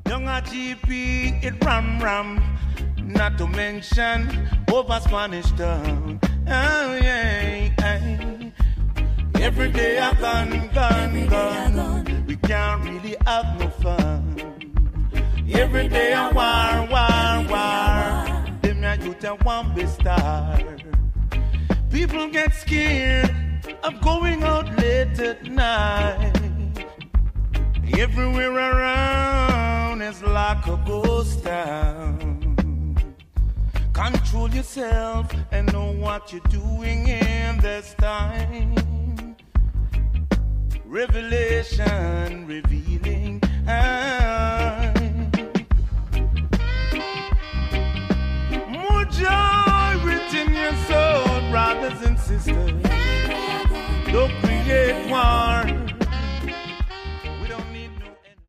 Young a GP, it ram. Not to mention over Spanish Town. Oh, yeah. Every day a gun. We can't really have no fun. Every day a war. Them ya youth a one be star. People get scared of going out late at night. Everywhere around is like a ghost town. Control yourself and know what you're doing in this time. Revelation revealing